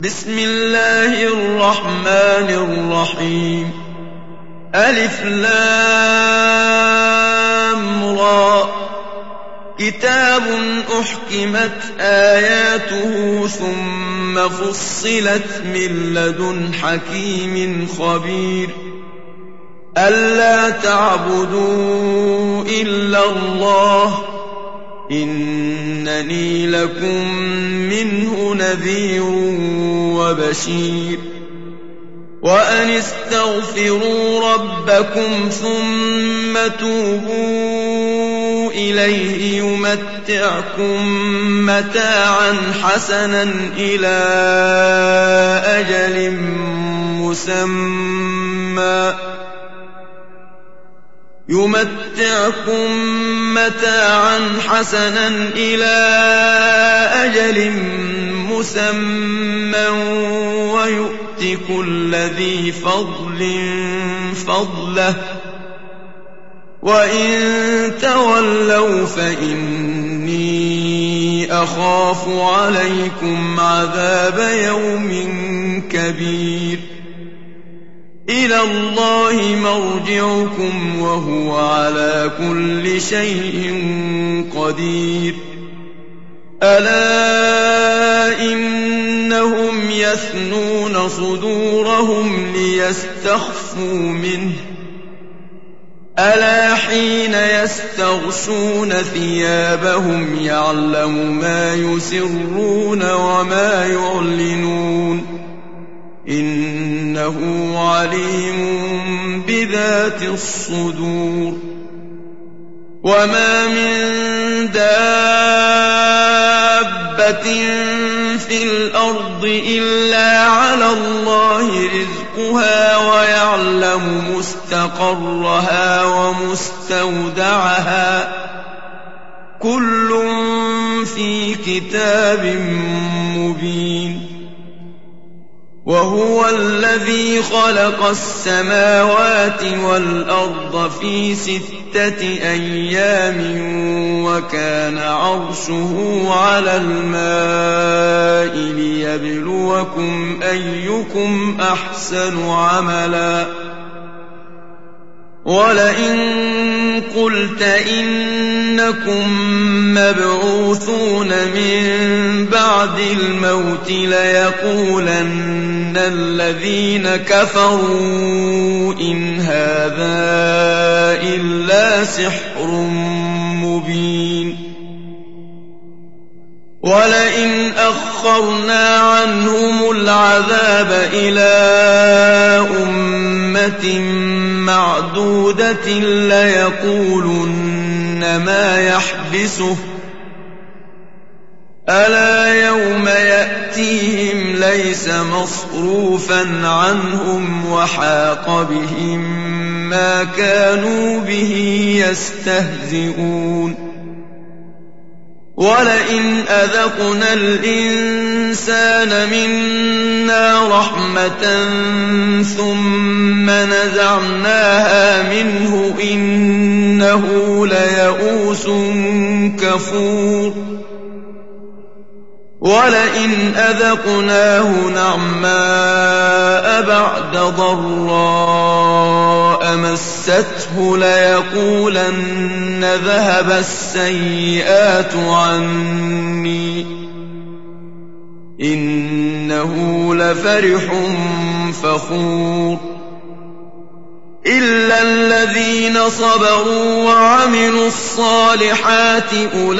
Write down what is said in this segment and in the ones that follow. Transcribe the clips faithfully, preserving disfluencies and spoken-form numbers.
بسم الله الرحمن الرحيم. ألف لام را. كتاب أحكمت آياته ثم فصلت من لدن حكيم خبير. ألا تعبدوا إلا الله إنني لكم منه نذير وبشير. وأن استغفروا ربكم ثم توبوا إليه يمتعكم متاعا حسنا إلى أجل مسمى يمتعكم متاعا حسنا إلى أجل مسمى ويؤت كل ذي فضل فضله وإن تولوا فإني أخاف عليكم عذاب يوم كبير. إلى الله مرجعكم وهو على كل شيء قدير. ألا إنهم يثنون صدورهم ليستخفوا منه ألا حين يستغشون ثيابهم يعلم ما يسرون وما يعلنون إنه عليم بذات الصدور. وما من دابة في الأرض إلا على الله رزقها ويعلم مستقرها ومستودعها كل في كتاب مبين. وهو الذي خلق السماوات والأرض في ستة أيام وكان عرشه على الماء ليبلوكم أيكم أحسن عملا. ولئن قلت إنكم مبعوثون من بعد الموت ليقولن الذين كفروا إن هذا إلا سحر مبين. ولئن أخرنا عنهم العذاب إلى أمة معدودة ليقولن ما يحبسه ألا يوم يأتيهم ليس مصروفا عنهم وحاق بهم ما كانوا به يستهزئون. ولئن أذقنا الإنسان منا رحمة ثم نزعناها منه إنه ليئوس كفور. ولئن أذقناه نعماء بعد ضراء مسته ليقولن ذهب السيئات عني إنه لفرح فخور. إلا الذين صبروا وعملوا الصالحات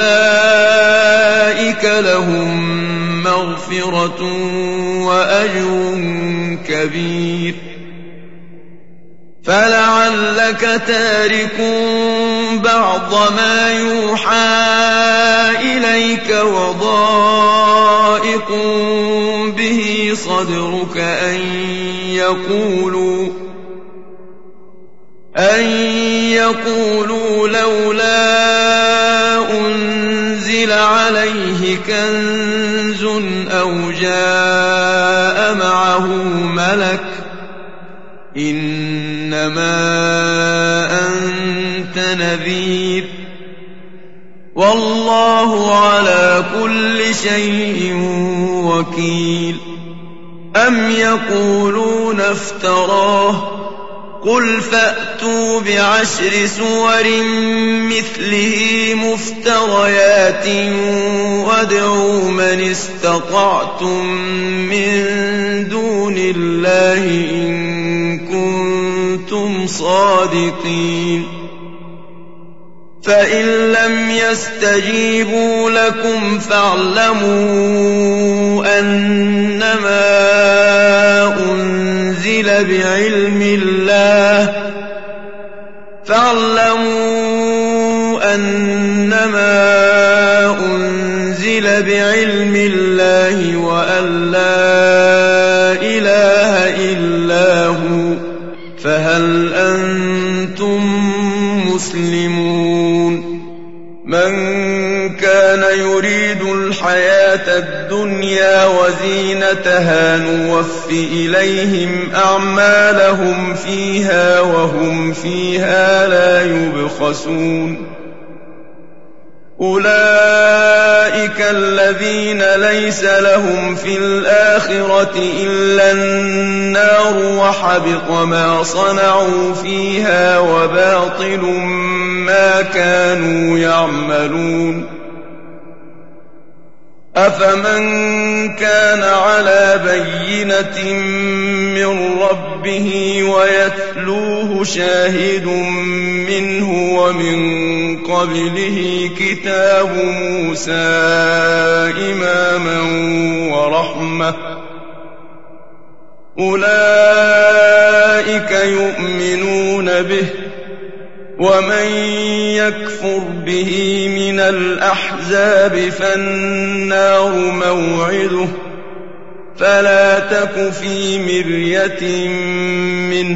أولئك لهم مغفرة وأجر كبير. فلعلك تارك بعض ما يوحى إليك وضائق به صدرك أن يقولوا أن يقولوا لولا أنزل عليه كنز أو جاء معه ملك إنما أنت نذير والله على كل شيء وكيل. أم يقولون افتراه قل فأتوا بعشر سور مثله مفتريات وادعوا من استطعتم من دون الله إن كنتم صادقين فإن لم يستجيبوا لكم فاعلموا أنما أنزل بعلم الله فاعلموا أنما أنزل بعلم الله وأن لا إله إلا هو فهل أنتم مسلمون من كان يريد الحياة الدنيا وزينتها نوف إليهم أعمالهم فيها وهم فيها لا يبخسون أولئك الذين ليس لهم في الآخرة إلا النار وحبط ما صنعوا فيها وباطل ما كانوا يعملون أفمن كان على بينة من ربه ويتلوه شاهد منه ومن قبله كتاب موسى إماما ورحمة أولئك يؤمنون به ومن يكفر به من الأحزاب فالنار موعده فلا تك في مرية منه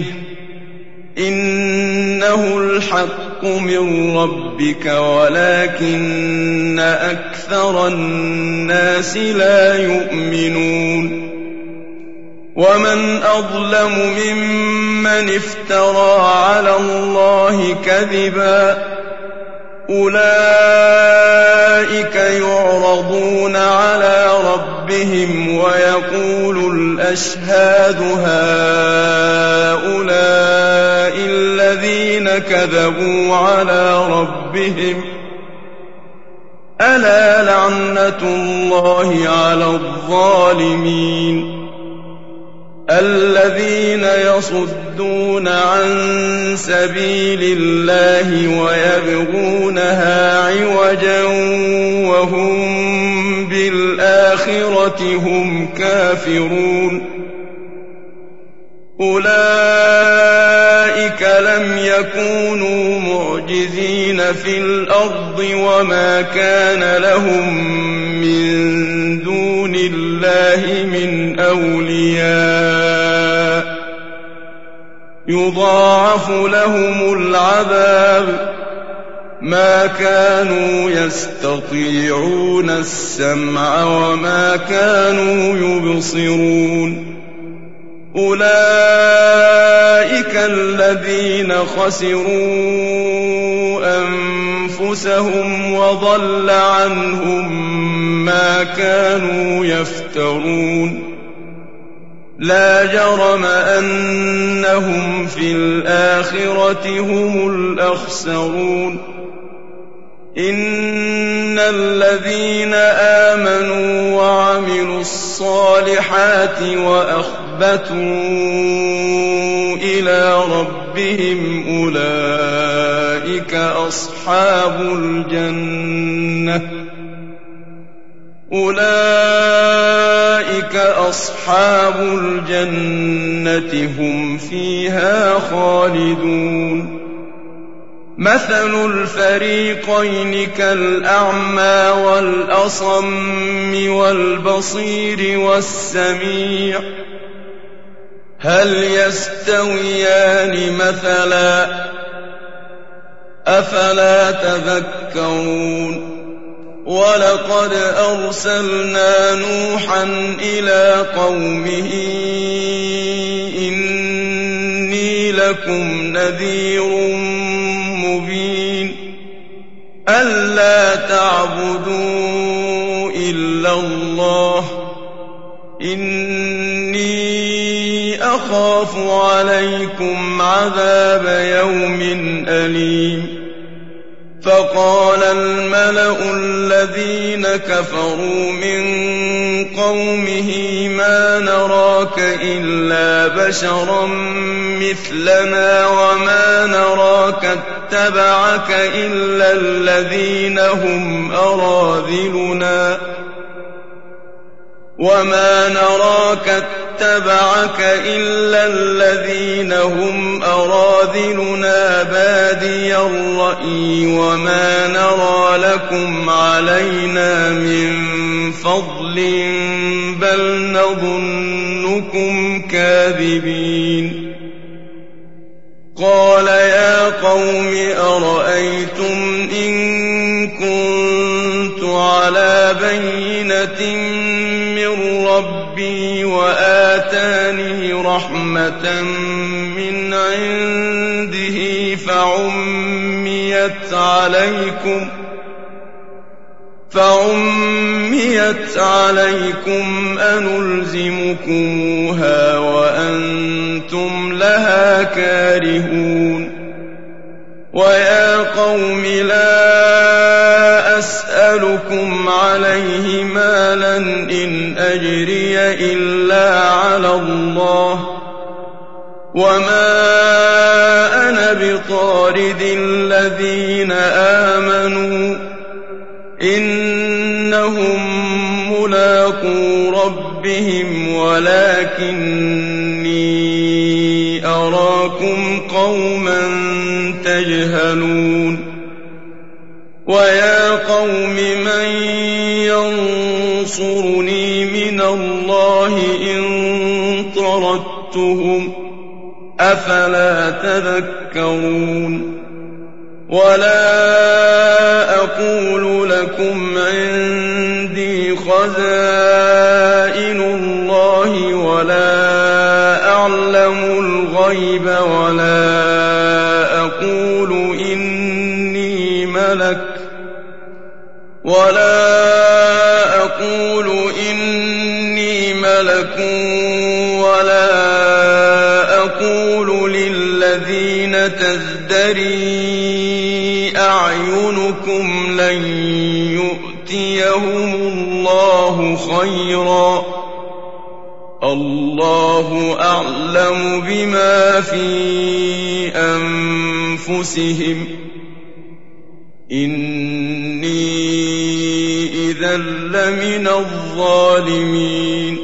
إنه الحق من ربك ولكن أكثر الناس لا يؤمنون ومن أظلم ممن افترى على الله كذبا أولئك يعرضون على ربهم ويقول الأشهاد هؤلاء الذين كذبوا على ربهم ألا لعنة الله على الظالمين الذين يصدون عن سبيل الله ويبغونها عوجا وهم بالآخرة هم كافرون أولئك لم يكونوا معجزين في الأرض وما كان لهم من دون الله من أولياء يضاعف لهم العذاب ما كانوا يستطيعون السمع وما كانوا يبصرون أولئك الذين خسروا أنفسهم وضل عنهم ما كانوا يفترون لا جرم أنهم في الآخرة هم الأخسرون إن الذين آمنوا وعملوا الصالحات وأخبتوا إلى ربهم أولئك أصحاب الجنة أولئك أصحاب الجنة هم فيها خالدون مثل الفريقين كالأعمى والأصم والبصير والسميع هل يستويان مثلا أفلا تذكرون ولقد أرسلنا نوحا إلى قومه إني لكم نذير مبين ألا تعبدوا إلا الله إني أخاف عليكم عذاب يوم أليم فقال الملأ الذين كفروا من قومه ما نراك إلا بشرا مثلنا وما نراك اتبعك إلا الذين هم أراذلنا وما نراك اتبعك إلا الذين هم أراذلنا بادي الرأي وما نرى لكم علينا من فضل بل نظنكم كاذبين قال يا قوم أرأيتم إن كنت على بينة من ربي وآتاني رحمة من عنده فعميت عليكم فعميت عليكم أنلزمكموها وأنتم لها كارهون ويا قوم لا أسألكم عليه مالا إن أجري إلا على الله وما أنا بطارد الذين آمنوا إنهم ملاقو ربهم ولكني أراكم قوما تجهلون ويا قوم من ينصرني من الله إن طردتهم أفلا تذكرون ولا أقول لكم عندي خزائن الله ولا أعلم الغيب ولا أقول إني ملك ولا أقول إني ملك ولا أقول للذين تزدري أعينكم لن يؤتيهم الله خيرا الله أعلم بما في أنفسهم إني إذا لمن الظالمين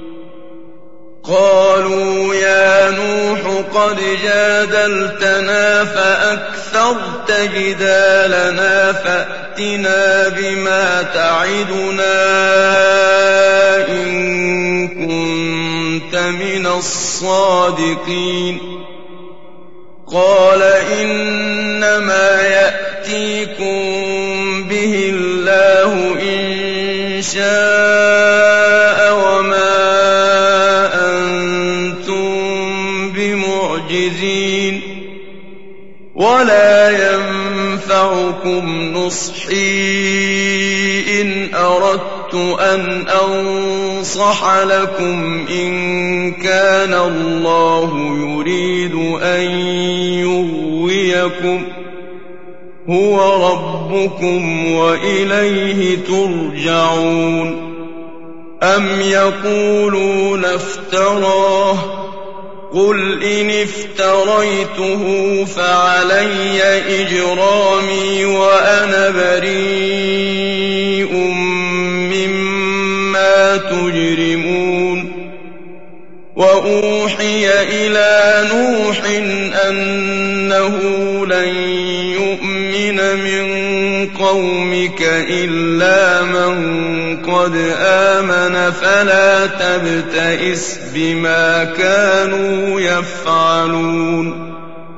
قالوا يا نوح قد جادلتنا فأكثرت جدالنا فأتنا بما تعدنا إن كنت من الصادقين قال إنما يأتيكم به الله إن شاء وما أنتم بمعجزين ولا ينفعكم نصحي إن أردت أن أنصح لكم إن كان الله يريد أن يغويكم هو ربكم وإليه ترجعون أم يقولون افتراه قل إن افتريته فعلي إجرامي وأنا بريء مما تجرمون وأوحي إلى نوح أنه لن يؤمن من قومك إلا من قد آمن فلا تبتئس بما كانوا يفعلون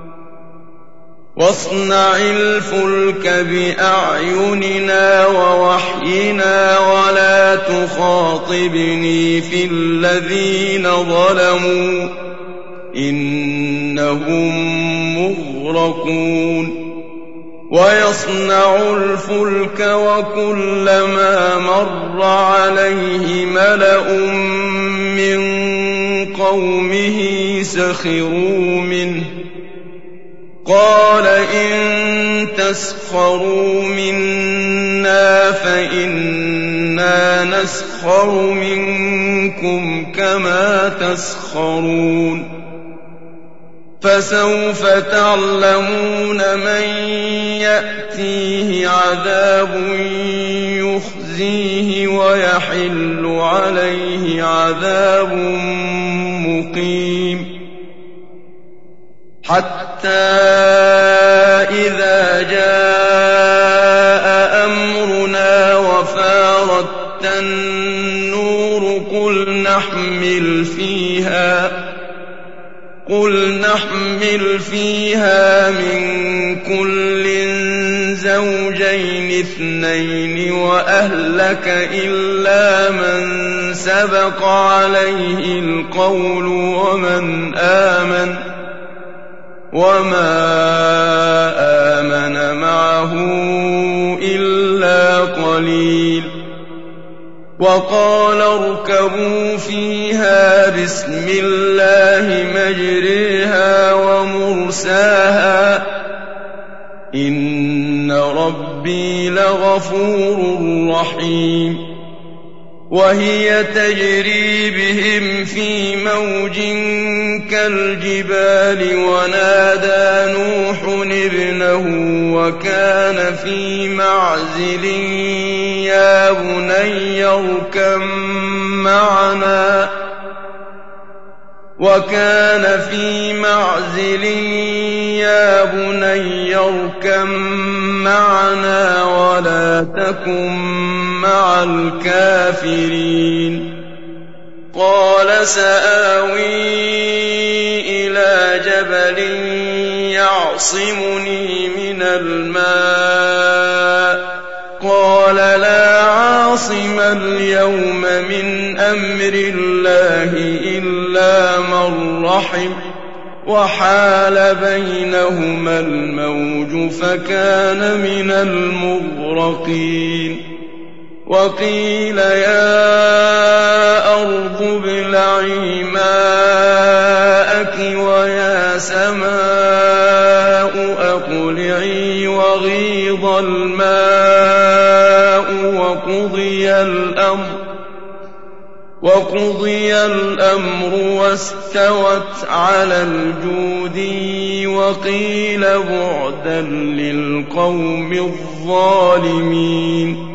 واصنع الفلك بأعيننا ووحينا ولا تخاطبني في الذين ظلموا إنهم مغرقون ويصنع الفلك وكلما مر عليه ملأ من قومه سخروا منه قال إن تسخروا منا فإنا نسخر منكم كما تسخرون فسوف تعلمون من يأتيه عذاب يخزيه ويحل عليه عذاب مقيم حتى إذا جاء أمرنا وفارت النور قل نحمل فيها قل نحمل فيها من كل زوجين اثنين وأهلك إلا من سبق عليه القول ومن آمن وما آمن معه إلا قليل وقال اركبوا فيها بسم الله مجريها ومرساها إن ربي لغفور رحيم وهي تجري بهم في موج كالجبال ونادى نوح ابنه وكان في معزل يا بني اركب معنا وكان في معزل يا بني اركب معنا ولا تكن مع الكافرين قال سآوي إلى جبل يعصمني من الماء قال لا عاصم اليوم من أمر الله إلا من رحم وحال بينهما الموج فكان من المغرقين وقيل يا أرض ابلعي ماءك ويا سماء أقلعي وغيض الماء وقضي الأمر وقضي الأمر واستوت على الجودي وقيل بعدا للقوم الظالمين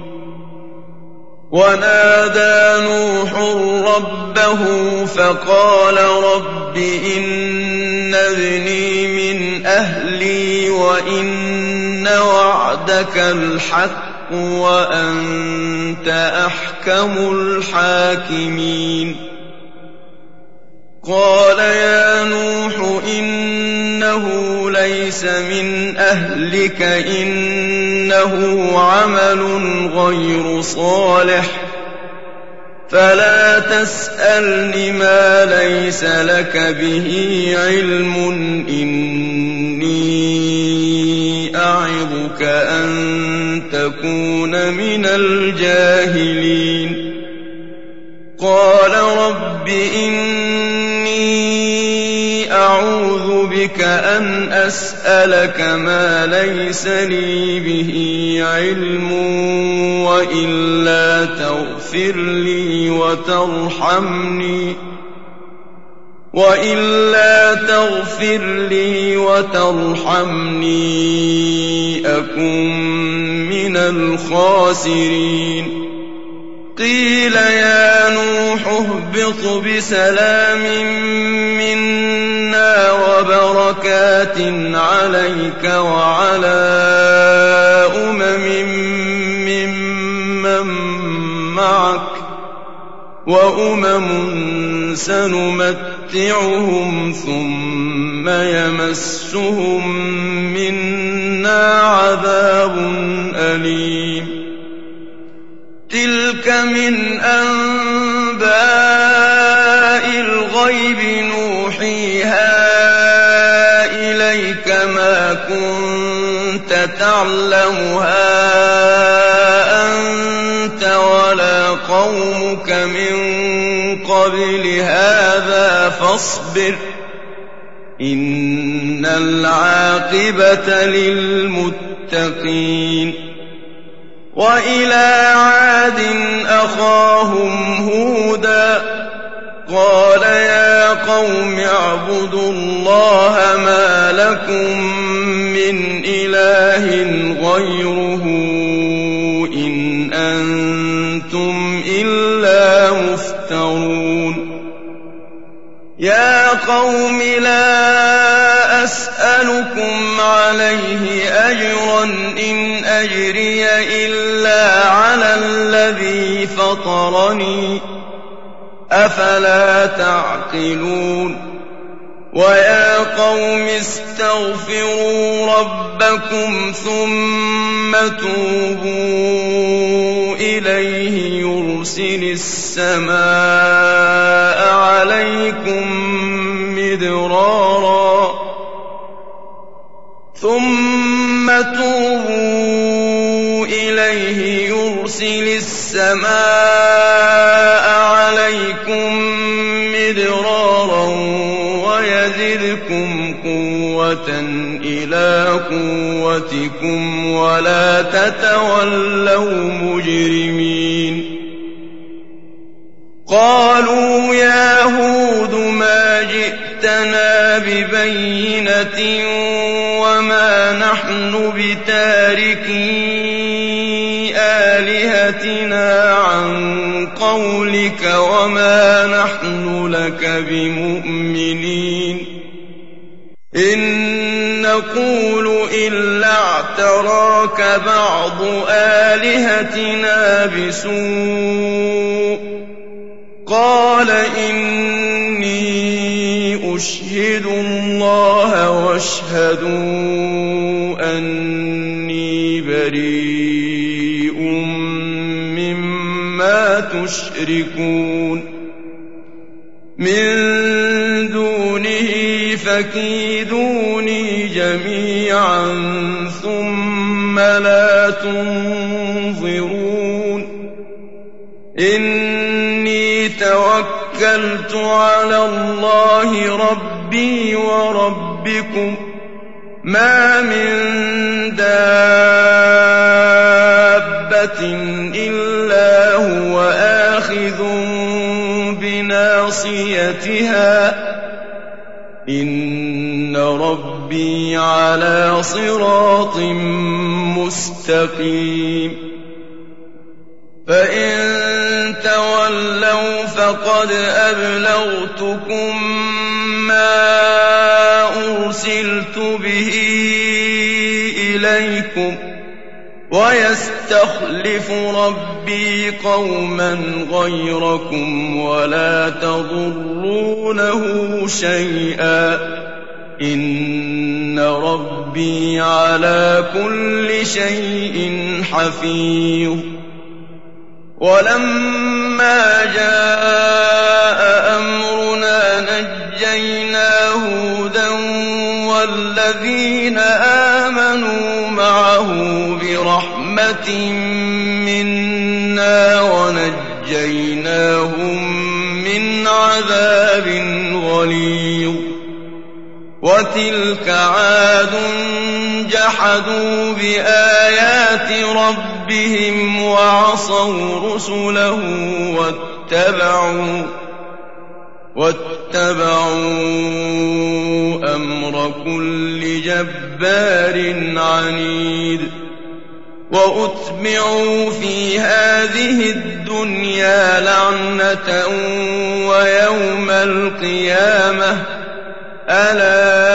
ونادى نوح ربه فقال رب إن ابني من أهلي وإن وعدك الحق وأنت أحكم الحاكمين قال يا نوح إنه ليس من أهلك إنه عمل غير صالح فلا تسألني ما ليس لك به علم إني أعظك أن تكون من الجاهلين قال رب إني أعوذ بك أن أسألك ما ليس لي به علم وإلا تغفر لي وترحمني وإلا تغفر لي وترحمني أكن من الخاسرين قيل يا نوح اهبط بسلام منا وبركات عليك وعلى أمم ممن معك وأمم سنمتعهم ثم يمسهم منا عذاب أليم تلك من أنباء الغيب نوحيها إليك ما كنت تعلمها أنت ولا قومك من قبل هذا فاصبر إن العاقبة للمتقين وإلى عاد أخاهم هودا قال يا قوم اعبدوا الله ما لكم من إله غيره إن أنتم إلا مفترون يا قوم لا أسألكم عليه أجرا إن أجري إلا على الذي فطرني أفلا تعقلون ويا قوم استغفروا ربكم ثم توبوا إليه يرسل السماء عليكم مدرارا ثم توبوا إليه يرسل السماء عليكم مدرارا ويزدكم قوة إلى قوتكم ولا تتولوا مجرمين قالوا يا هود ما جئتنا ببينة وما نحن بتاركي آلهتنا عن قولك وما نحن لك بمؤمنين إن نقول إلا اعتراك بعض آلهتنا بسوء قال إني أشهد الله واشهدوا أني بريء مما تشركون من دونه فكيدوني جميعا ثم لا تنظرون إني توكلت على الله ربي وربكم ما من دابة إلا هو آخذ بناصيتها إن ربي على صراط مستقيم فإن تولوا فقد أبلغتكم ما أرسلت به إليكم ويستخلف ربي قوما غيركم ولا تضرونه شيئا إن ربي على كل شيء حفيظ ولما جاء أمرنا نجينا هودا والذين آمنوا معه برحمة منا ونجيناهم من عذاب غليظ وتلك عاد جحدوا بآيات ربهم وعصوا رسله واتبعوا واتبعوا أمر كل جبار عنيد وأتبعوا في هذه الدنيا لعنة ويوم القيامة ألا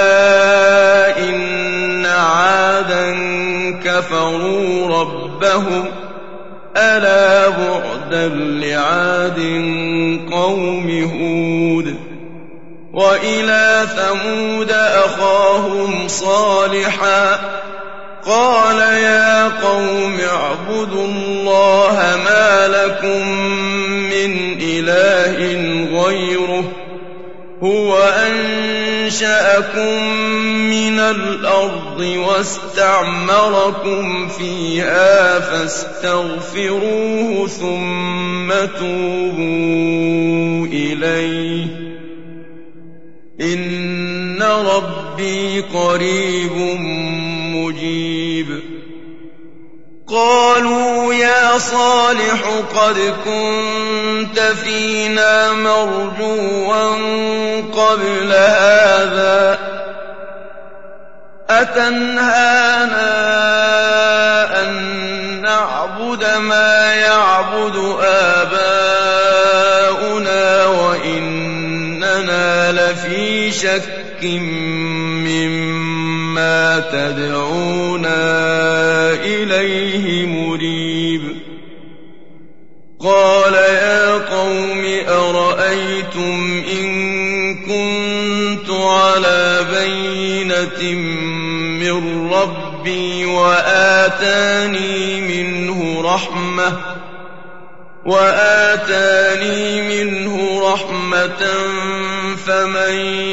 إن عادا كفروا ربهم ألا بعدا لعاد قوم هود وإلى ثمود أخاهم صالحا قال يا قوم اعبدوا الله ما لكم من إله غيره هو أن أنشأكم من الأرض واستعمركم فيها فاستغفروه ثم توبوا إليه إن ربي قريب مجيب. قالوا يا صالح قد كنت فينا مرجوا قبل هذا أتنهانا أن نعبد ما يعبد آباؤنا وإننا لفي شك مما تدعونا إليه مريب. قال يا قوم أرأيتم إن كنت على بينة من ربي وآتاني منه رحمة وآتاني منه رحمة فمن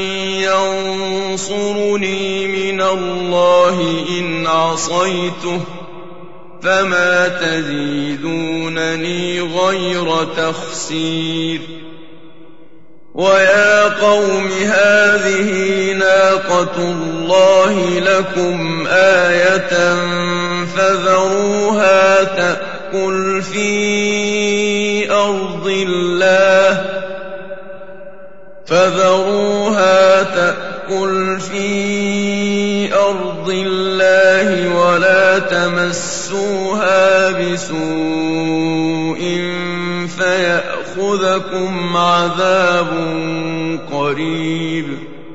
ينصرني من الله إن عصيته فما تزيدونني غير تخسير. ويا قوم هذه ناقة الله لكم آية فذروها تأكل في أرض الله فذروها تأكل في أرض الله ولا تمسوها بسوء فيأخذكم عذاب قريب.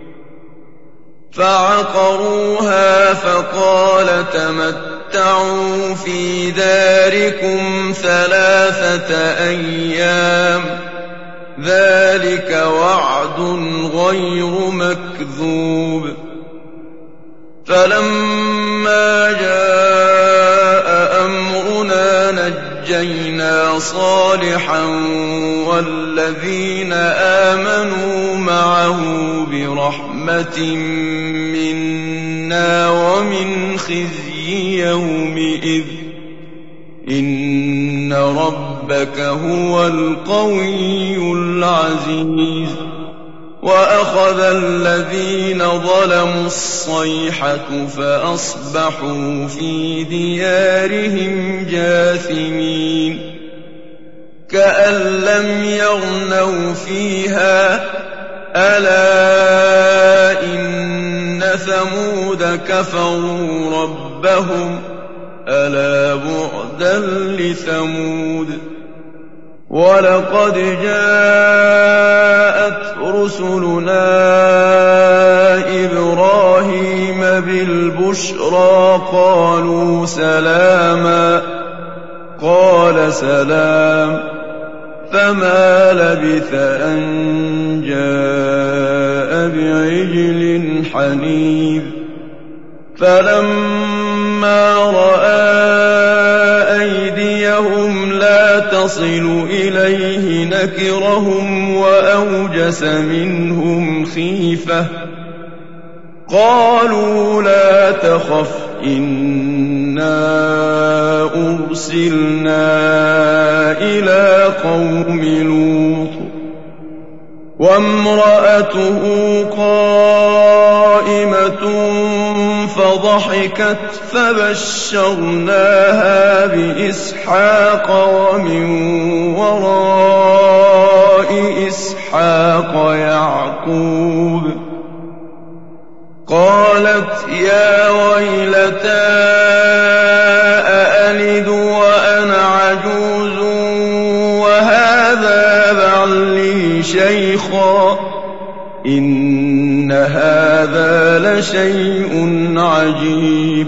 فعقروها فقال تمتعوا في داركم ثلاثة أيام ذلك وعد غير مكذوب. فلما جاء أمرنا نجينا صالحا والذين آمنوا معه برحمة منا ومن خزي يومئذ إن ربك هو القوي العزيز. وأخذ الذين ظلموا الصيحة فأصبحوا في ديارهم جاثمين كأن لم يغنوا فيها ألا إن ثمود كفروا ربهم ألا بعدا لثمود. ولقد جاءت رسلنا إبراهيم بالبشرى قالوا سلاما قال سلام فما لبث أن جاء بعجل حنيذ. فلما رأى أيديهم لا تصل إليه نكرهم وأوجس منهم خيفة قالوا لا تخف إنا أرسلنا إلى قوم لوط وامرأته قائمة فضحكت فبشرناها بإسحاق ومن وراء إسحاق يعقوب. قالت يا ويلتى أألد وأنا عجوز وهذا بعلي شيخا إن هذا لشيء عجيب.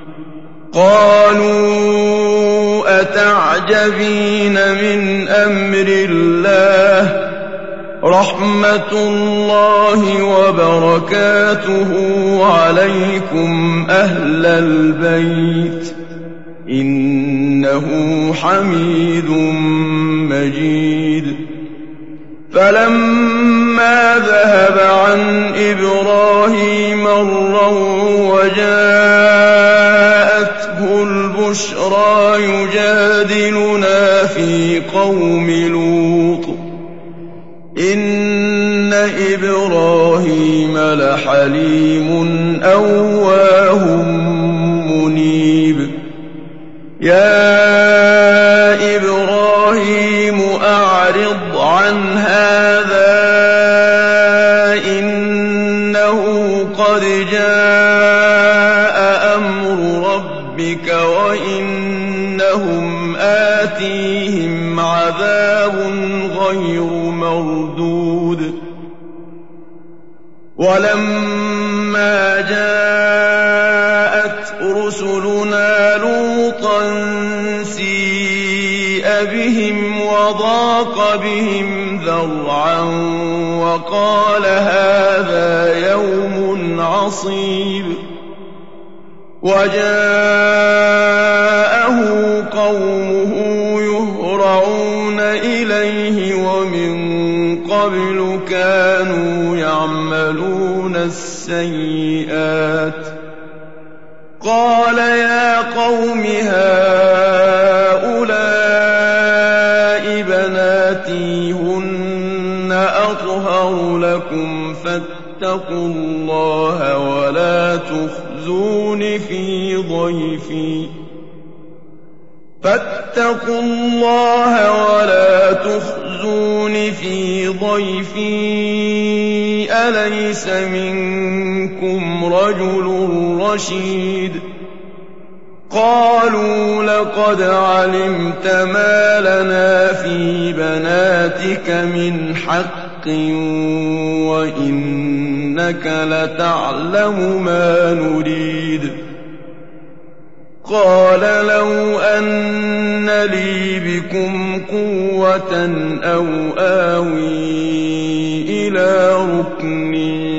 قالوا أتعجبين من أمر الله رحمة الله وبركاته عليكم أهل البيت إنه حميد مجيد. فلما ذهب عن إبراهيم مُّسْتَقَرًّا وَجَاءَتْهُ الْبُشْرَىٰ يُجَادِلُنَا فِي قَوْمِ لُوطٍ إِنَّ إِبْرَاهِيمَ لَحَلِيمٌ أَوَّاهٌ مُّنِيبٌ يَا إِبْرَاهِيمُ أَعْرِضْ عَنْ هَٰذَا إِنَّهُ قَدْ جَاءَ أَمْرُ رَبِّكَ وَإِنَّهُمْ آتِيهِمْ عَذَابٌ غَيْرُ مَرْدُودٍ وَلَمَّا جَاءَتْ رُسُلُنَا لُوطًا سِيءَ بِهِمْ وَضَاقَ بِهِمْ ذَرْعًا وَقَالَ هَٰذَا يَوْمٌ عَصِيبٌ وَجَاءَهُ قَوْمُهُ يُهْرَعُونَ إِلَيْهِ وَمِن قَبْلُ كَانُوا يَعْمَلُونَ السَّيِّئَاتِ قَالَ يَا قَوْمِ هَٰؤُلَاءِ بَنَاتِي هُنَّ أَطْهَرُ لَكُمْ فَاتَّقُوا اللَّهَ وَلَا تُخْزُونِ في ضيفي فاتقوا الله ولا تخزون في ضيفي أليس منكم رجل رشيد قالوا لقد علمت ما لنا في بناتك من حق وإنك لتعلم ما نريد قال لو أن لي بكم قوة أو آوي إلى ركن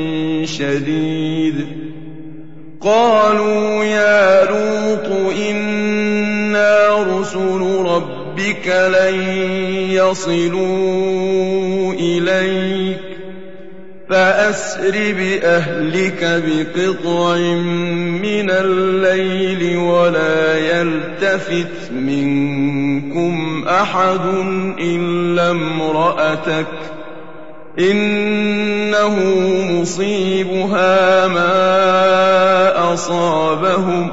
شديد قالوا يا لوط إنا رسل ربك لن يصلوا إليك فأسر بأهلك بقطع من الليل ولا يلتفت منكم أحد إلا امرأتك إنه مصيبها ما أصابهم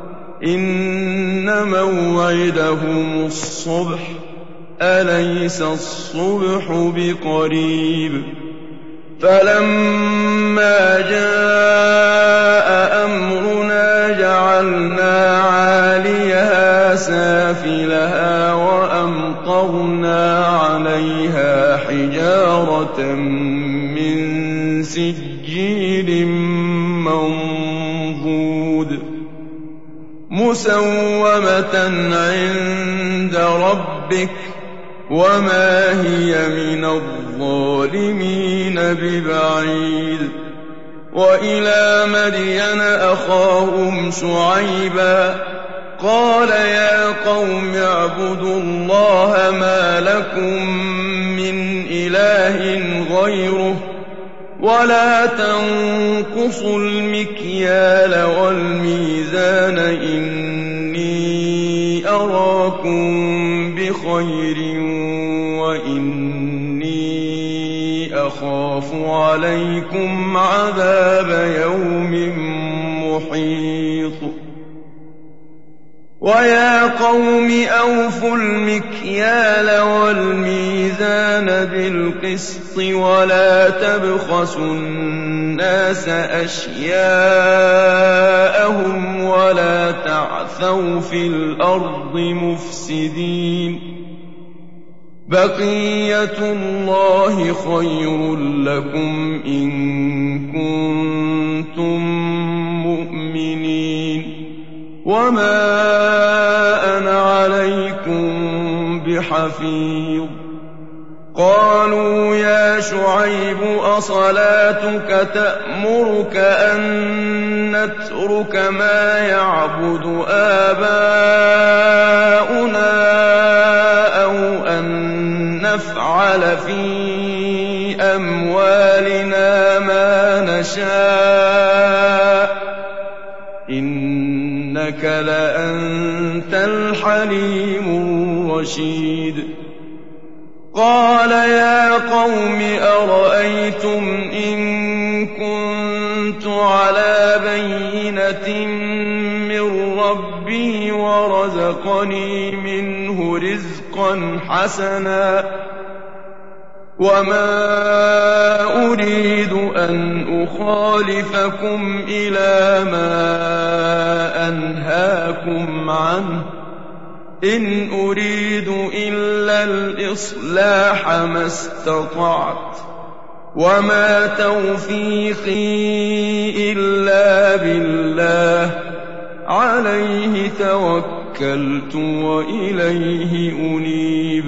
إن موعدهم الصبح أليس الصبح بقريب فلما جاء أمرنا جعلنا عاليها سافلها وأمطرنا عليها حجارة من سجيل منضود مسومة عند ربك وما هي من الظالمين ببعيد وإلى مدين أخاهم شعيبا قال يا قوم اعبدوا الله ما لكم من إله غيره ولا تنقصوا المكيال والميزان إني أراكم بخير وإني أخاف عليكم عذاب يوم محيط ويا قوم أوفوا المكيال والميزان بالقسط ولا تبخسوا الناس أشياءهم ولا تعثوا في الأرض مفسدين بقية الله خير لكم إن كنتم مؤمنين وما أنا عليكم بحفيظ قالوا يا شعيب أصلاتك تأمرك أن نترك ما يعبد آباؤنا أو أن نفعل في أموالنا ما نشاء إِنَّكَ لَأَنتَ الْحَلِيمُ الرَّشِيدُ قَالَ يَا قَوْمِ أَرَأَيْتُمْ إِن كُنتُ عَلَىٰ بَيِّنَةٍ مِّن رَّبِّي وَرَزَقَنِي مِنْهُ رِزْقًا حَسَنًا وَمَا أُرِيدُ أَنْ أُخَالِفَكُمْ إِلَىٰ مَا أَنْهَاكُمْ عَنْهُ ۚ إِنْ أُرِيدُ إِلَّا الْإِصْلَاحَ مَا اسْتَطَعْتُ ۚ وَمَا تَوْفِيقِي إِلَّا بِاللَّهِ ۚ عَلَيْهِ تَوَكَّلْتُ وَإِلَيْهِ أُنِيبُ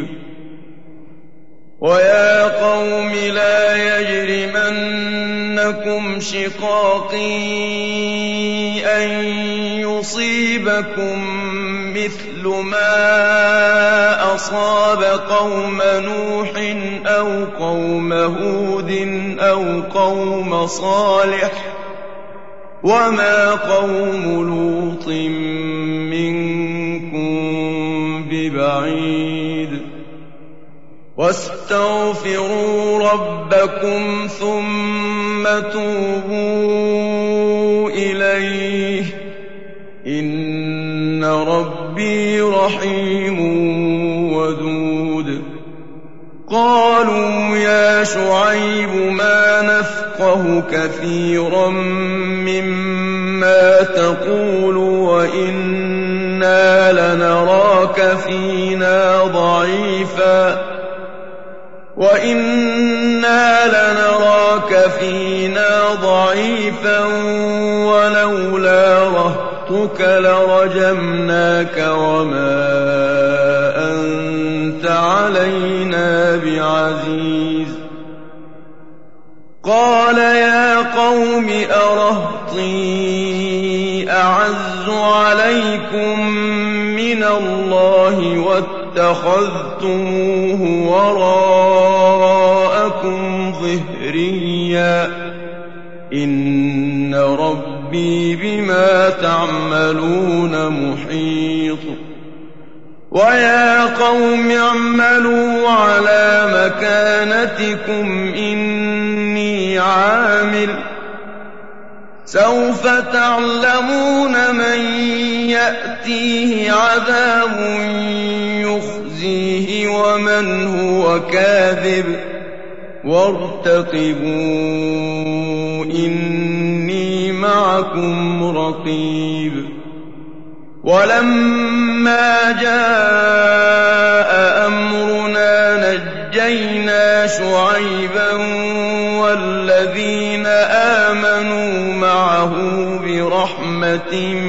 وَيَا قَوْمِ لَا يَجْرِمَنَّكُمْ شِقَاقِي أَن يُصِيبَكُم مِّثْلُ مَا أَصَابَ قَوْمَ نُوحٍ أَوْ قَوْمَ هُودٍ أَوْ قَوْمَ صَالِحٍ ۚ وَمَا قَوْمُ لُوطٍ مِّنكُم بِبَعِيدٍ وَاسْتَغْفِرُوا رَبَّكُمْ ثُمَّ تُوبُوا إِلَيْهِ ۚ إِنَّ رَبِّي رَحِيمٌ وَدُودٌ قَالُوا يَا شُعَيْبُ مَا نَفْقَهُ كَثِيرًا مِّمَّا تَقُولُ وَإِنَّا لَنَرَاكَ فِينَا ضَعِيفًا وَإِنَّا لَنَرَاكَ فِينَا ضَعِيفًا وَلَوْلَا رَهْطُكَ لَرَجَمْنَاكَ وَمَا أَنتَ عَلَيْنَا بِعَزِيزٍ قَالَ يَا قَوْمِ أَرَهْطِي أَعَزُّ عَلَيْكُم مِّنَ اللَّهِ وَاتَّخَذْتُمُوهُ وَرَاءَكُمْ ظِهْرِيًّا ۖ إِنَّ رَبِّي بِمَا تَعْمَلُونَ مُحِيطٌ وَيَا قَوْمِ اعْمَلُوا عَلَىٰ مَكَانَتِكُمْ إِنِّي عَامِلٌ ۖ سَوْفَ تَعْلَمُونَ مَن يَأْتِيهِ عَذَابٌ يُخْزِيهِ وَمَنْ هُوَ كَاذِبٌ ۖ وَارْتَقِبُوا إِنِّي مَعَكُمْ رَقِيبٌ وَلَمَّا جَاءَ أَمْرُنَا نَجَّيْنَا شُعَيْبًا وَالَّذِينَ آمَنُوا مَعَهُ بِرَحْمَةٍ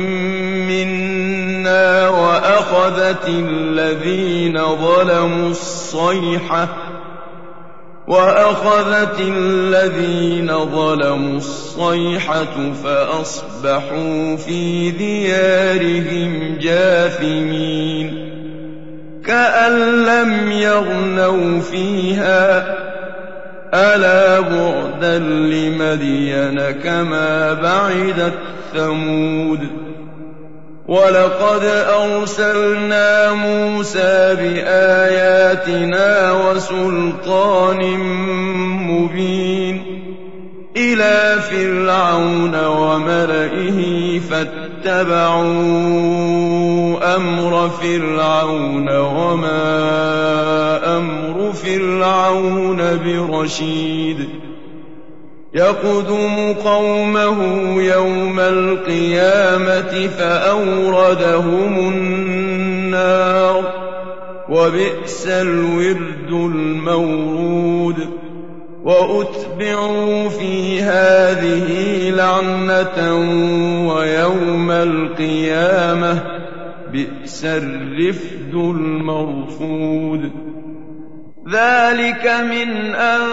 مِّنَّا وَأَخَذَتِ الَّذِينَ ظَلَمُوا الصَّيْحَةُ وَأَخَذَتِ الَّذِينَ ظَلَمُوا الصَّيْحَةُ فَأَصْبَحُوا فِي دِيَارِهِمْ جَاثِمِينَ كَأَن لَّمْ يَغْنَوْا فِيهَا ۗ أَلَا بُعْدًا لِّمَدْيَنَ كَمَا بَعِدَتْ ثَمُودُ وَلَقَدْ أَرْسَلْنَا مُوسَىٰ بِآيَاتِنَا وَسُلْطَانٍ مُّبِينٍ إِلَىٰ فِرْعَوْنَ وَمَلَئِهِ فَاتَّبَعُوا أَمْرَ فِرْعَوْنَ وَمَا أَمْرُ فِرْعَوْنَ بِرَشِيدٍ يَقْدُمُ قَوْمَهُ يَوْمَ الْقِيَامَةِ فَأَوْرَدَهُمُ النَّارَ ۖ وَبِئْسَ الْوِرْدُ الْمَوْرُودُ وَأُتْبِعُوا فِي هَٰذِهِ لَعْنَةً وَيَوْمَ الْقِيَامَةِ ۚ بِئْسَ الرِّفْدُ الْمَرْفُودُ ذَٰلِكَ مِنْ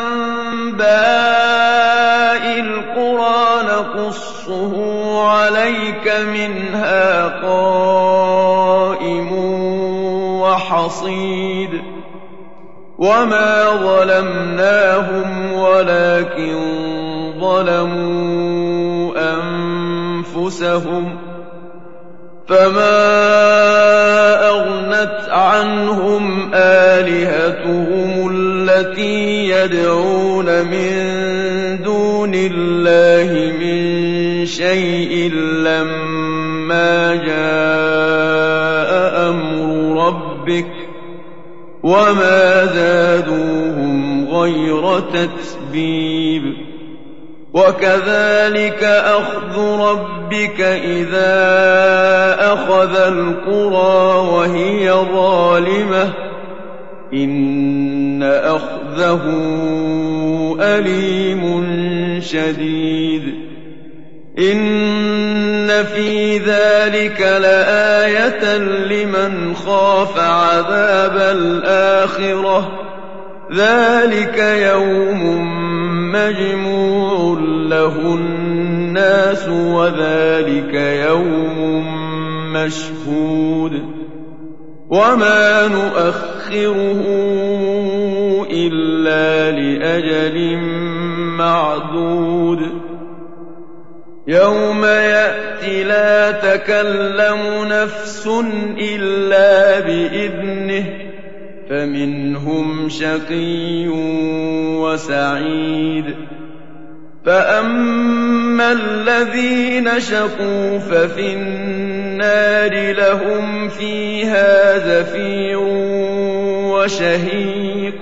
أَنبَاءِ الْقُرَىٰ نَقُصُّهُ عَلَيْكَ ۖ مِنْهَا قَائِمٌ وَحَصِيدٌ وَمَا ظَلَمْنَاهُمْ وَلَٰكِن ظَلَمُوا أَنفُسَهُمْ فما أغنت عنهم آلهتهم التي يدعون من دون الله من شيء لما جاء أمر ربك وما زادوهم غير تتبيب وكذلك أخذ ربك إذا أخذ القرى وهي ظالمة إن أخذه أليم شديد إن في ذلك لآية لمن خاف عذاب الآخرة ذلك يوم مجموع له الناس وذلك يوم مشهود وما نؤخره إلا لأجل معدود يوم يأتي لا تكلم نفس إلا بإذنه فمنهم شقي وسعيد فأما الذين شقوا ففي النار لهم فيها زفير وشهيق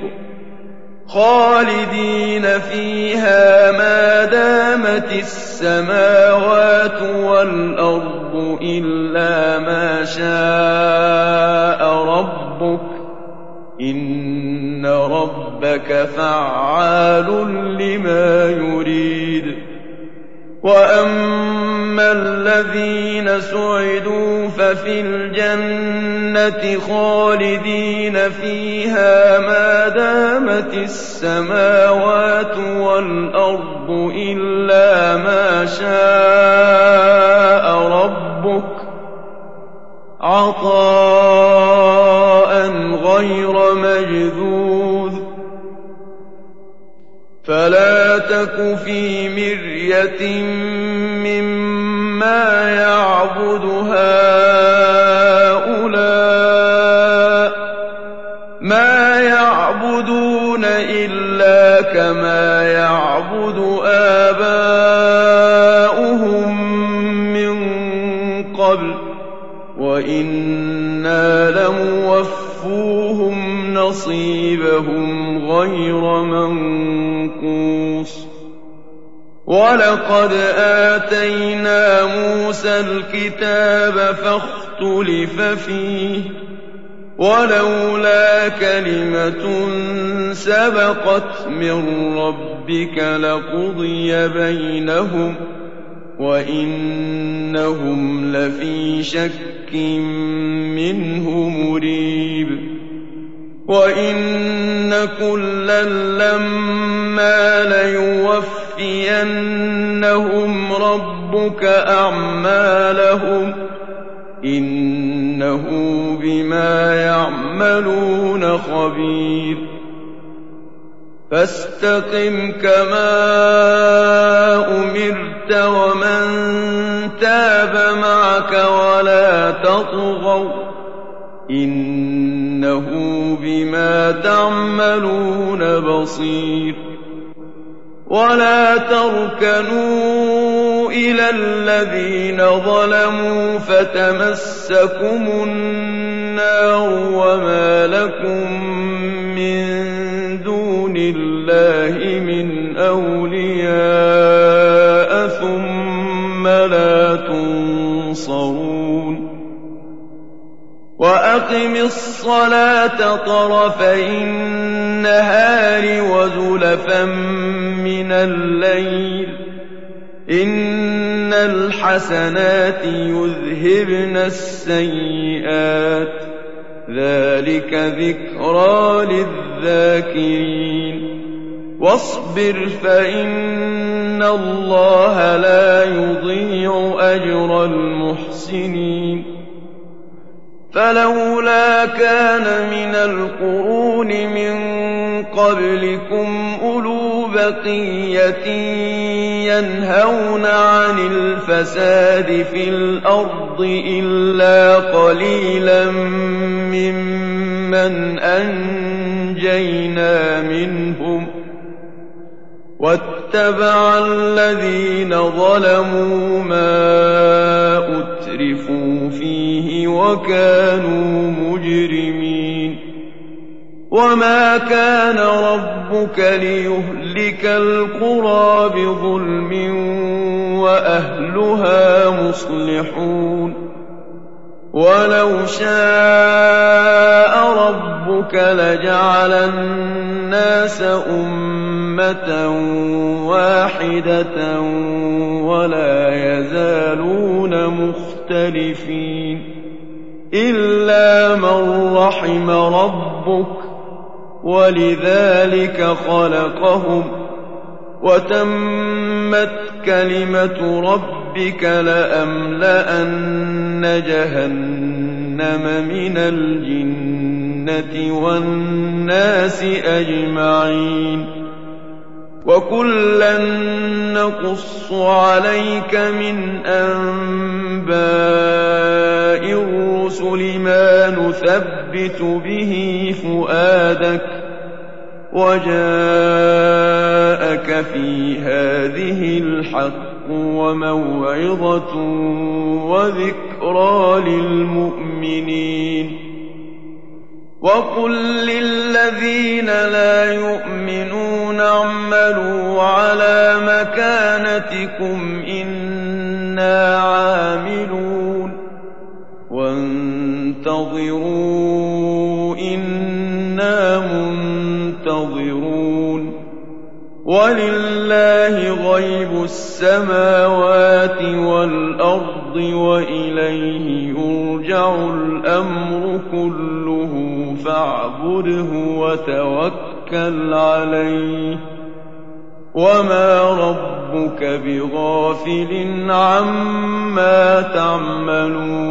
خالدين فيها ما دامت السماوات والأرض إلا ما شاء ربك إن ربك فعال لما يريد وأما الذين سعدوا ففي الجنة خالدين فيها ما دامت السماوات والأرض إلا ما شاء ربك عطاء غير مجذوذ فلا تك في مرية مما يعبد هؤلاء ما يعبدون إلا كما يعبد آباؤهم من قبل وإنا لموفوهم نصيبهم غير منقوص ولقد آتينا موسى الكتاب فاختلف فيه ولولا كلمة سبقت من ربك لقضي بينهم وإنهم لفي شك منه مريب وإن كلا لما ليوفينهم ربك أعمالهم إنه بما يعملون خبير فاستقم كما أمرت ومن تاب معك ولا تطغوا إنه بما تعملون بصير ولا تركنوا إلى الذين ظلموا فتمسكم النار وما لكم من دون الله من أولياء ثم لا تنصرون وأقم الصلاة طرفي النهار وزلفا من الليل إن الحسنات يذهبن السيئات ذلك ذكرى للذاكرين واصبر فإن الله لا يضيع أجر المحسنين فلولا كان من القرون من قبلكم أولو بقية ينهون عن الفساد في الأرض إلا قليلا ممن أنجينا منهم واتبع الذين ظلموا ما أترفوا فيه وكانوا مجرمين وما كان ربك ليهلك القرى بظلم وأهلها مصلحون ولو شاء ربك لجعل الناس أمة واحدة ولا يزالون مختلفين إلا من رحم ربك ولذلك خلقهم وتمت كلمة ربك لأملأن جهنم من الجنة والناس أجمعين وكلا نقص عليك من أنباء الرسل ما نثبت به فؤادك وجاءك في هذه الحق وموعظة وذكرى للمؤمنين وقل للذين لا يؤمنون اعملوا على مكانتكم إنا عاملون وانتظروا إنا منتظرون ولله غيب السماوات والأرض وإليه يرجع الأمر كله فاعبده وتوكل عليه وما ربك بغافل عما تعملون